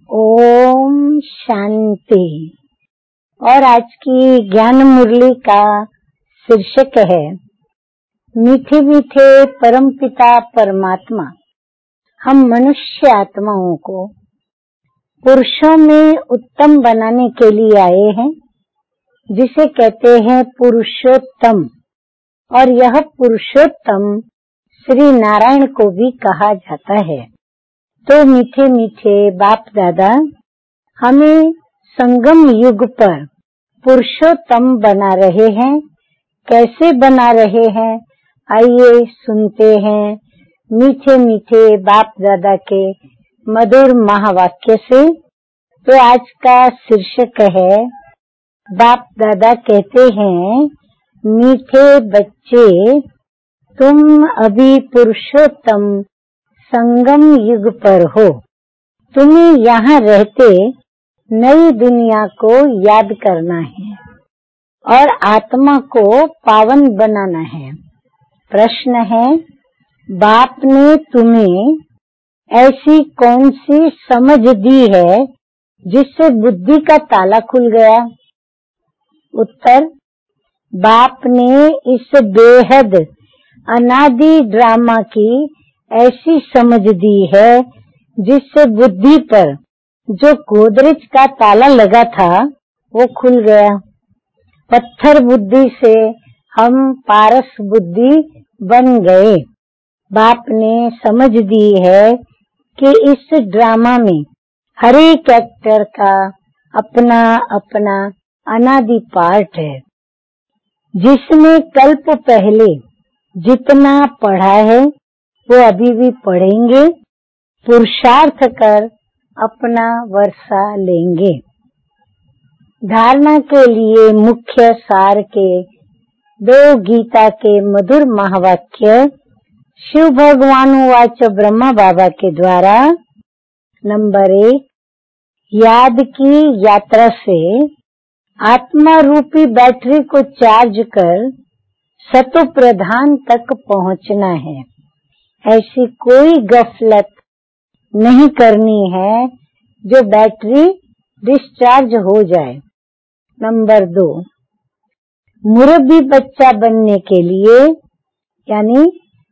ओम शांति। और आज की ज्ञान मुरली का शीर्षक है मीठे मीठे परमपिता परमात्मा हम मनुष्य आत्माओं को पुरुषों में उत्तम बनाने के लिए आए हैं, जिसे कहते हैं पुरुषोत्तम। और यह पुरुषोत्तम श्री नारायण को भी कहा जाता है। तो मीठे मीठे बाप दादा हमें संगम युग पर पुरुषोत्तम बना रहे हैं। कैसे बना रहे हैं, आइए सुनते हैं मीठे मीठे बाप दादा के मधुर महावाक्य से। तो आज का शीर्षक है, बाप दादा कहते हैं, मीठे बच्चे तुम अभी पुरुषोत्तम संगम युग पर हो। तुम्हें यहाँ रहते नई दुनिया को याद करना है और आत्मा को पावन बनाना है। प्रश्न है, बाप ने तुम्हें ऐसी कौन सी समझ दी है जिससे बुद्धि का ताला खुल गया? उत्तर, बाप ने इस बेहद अनादि ड्रामा की ऐसी समझ दी है जिससे बुद्धि पर जो गोदरेज का ताला लगा था वो खुल गया। पत्थर बुद्धि से हम पारस बुद्धि बन गए। बाप ने समझ दी है कि इस ड्रामा में हर एक एक्टर का अपना अपना अनादि पार्ट है, जिसने कल्प पहले जितना पढ़ा है वो अभी भी पढ़ेंगे, पुरुषार्थ कर अपना वर्षा लेंगे। धारणा के लिए मुख्य सार के 2 गीता के मधुर महावाक्य शिव भगवान वाच ब्रह्मा बाबा के द्वारा। नंबर 1, याद की यात्रा से आत्मा रूपी बैटरी को चार्ज कर सतो प्रधान तक पहुंचना है। ऐसी कोई गफलत नहीं करनी है जो बैटरी डिस्चार्ज हो जाए। नंबर 2, मुरब्बी बच्चा बनने के लिए, यानी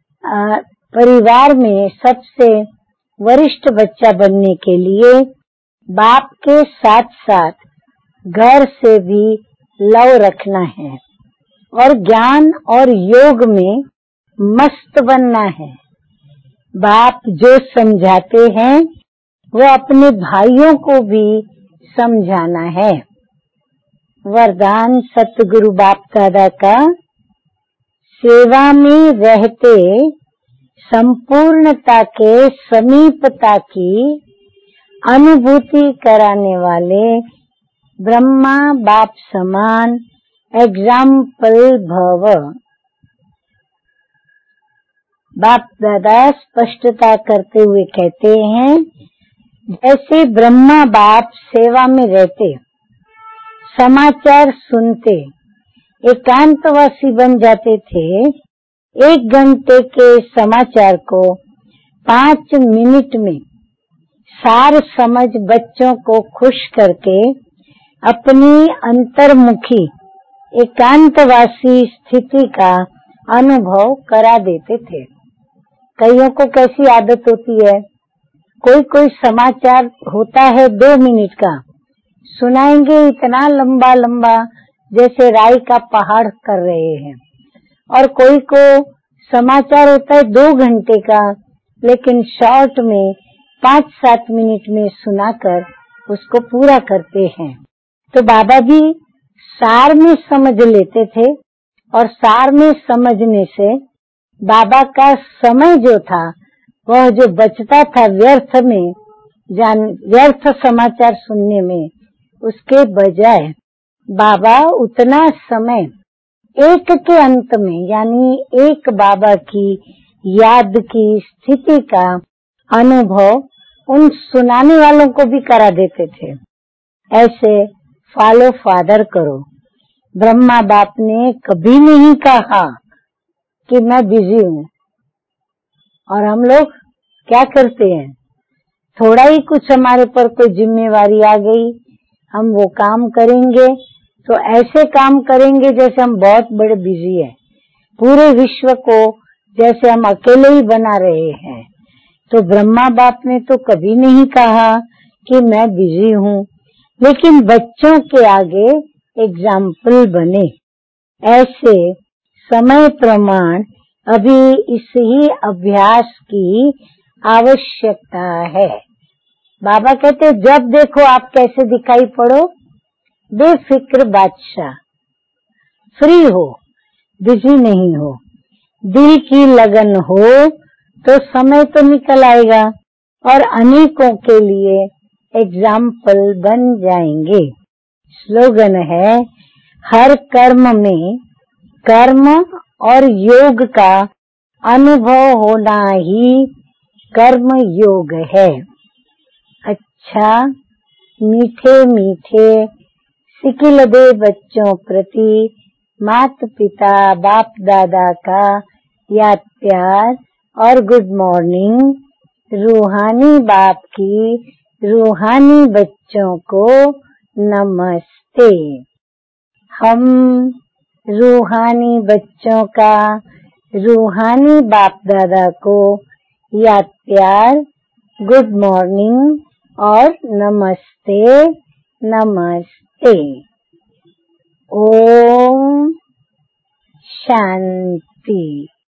परिवार में सबसे वरिष्ठ बच्चा बनने के लिए बाप के साथ साथ घर से भी लव रखना है और ज्ञान और योग में मस्त बनना है। बाप जो समझाते हैं वो अपने भाइयों को भी समझाना है। वरदान सतगुरु बाप दादा का, सेवा में रहते संपूर्णता के समीपता की अनुभूति कराने वाले ब्रह्मा बाप समान एग्जाम्पल भव। बाप दादा स्पष्टता करते हुए कहते हैं, जैसे ब्रह्मा बाप सेवा में रहते, समाचार सुनते, एकांतवासी बन जाते थे। 1 घंटे के समाचार को 5 मिनट में सार समझ बच्चों को खुश करके अपनी अंतर्मुखी एकांतवासी स्थिति का अनुभव करा देते थे। कईयों को कैसी आदत होती है, कोई समाचार होता है 2 मिनट का, सुनाएंगे इतना लंबा लंबा जैसे राई का पहाड़ कर रहे हैं। और कोई को समाचार होता है 2 घंटे का, लेकिन शॉर्ट में 5-7 मिनट में सुनाकर उसको पूरा करते हैं। तो बाबा भी सार में समझ लेते थे और सार में समझने से बाबा का समय जो था, वह जो बचता था व्यर्थ में व्यर्थ समाचार सुनने में, उसके बजाय बाबा उतना समय एक के अंत में, यानी एक बाबा की याद की स्थिति का अनुभव उन सुनाने वालों को भी करा देते थे। ऐसे फॉलो फादर करो। ब्रह्मा बाप ने कभी नहीं कहा कि मैं बिजी हूँ, और हम लोग क्या करते हैं, थोड़ा ही कुछ हमारे पर कोई जिम्मेवारी आ गई, हम वो काम करेंगे तो ऐसे काम करेंगे जैसे हम बहुत बड़े बिजी हैं, पूरे विश्व को जैसे हम अकेले ही बना रहे हैं। तो ब्रह्मा बाप ने तो कभी नहीं कहा कि मैं बिजी हूँ, लेकिन बच्चों के आगे एग्जाम्पल बने। ऐसे समय प्रमाण अभी इस ही अभ्यास की आवश्यकता है। बाबा कहते जब देखो आप कैसे दिखाई पड़ो, बेफिक्र बादशाह, फ्री हो, बिजी नहीं हो, दिल की लगन हो तो समय तो निकल आएगा और अनेकों के लिए एग्जाम्पल बन जाएंगे। स्लोगन है, हर कर्म में कर्म और योग का अनुभव होना ही कर्म योग है। अच्छा, मीठे मीठे सिकिलदे बच्चों प्रति माता पिता बाप दादा का याद प्यार और गुड मॉर्निंग। रूहानी बाप की रूहानी बच्चों को नमस्ते। हम रूहानी बच्चों का रूहानी बाप दादा को याद प्यार, गुड मॉर्निंग और नमस्ते नमस्ते। ओम शांति।